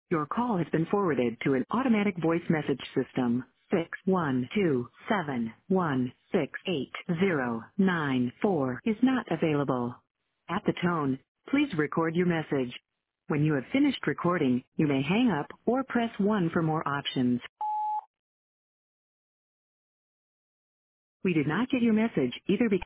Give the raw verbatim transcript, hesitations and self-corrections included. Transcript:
Your call has been forwarded to an automatic voice message system. Six one two seven one six eight zero nine four is not available. At the tone, please record your message. When you have finished recording, you may hang up or press one for more options. We did not get your message either because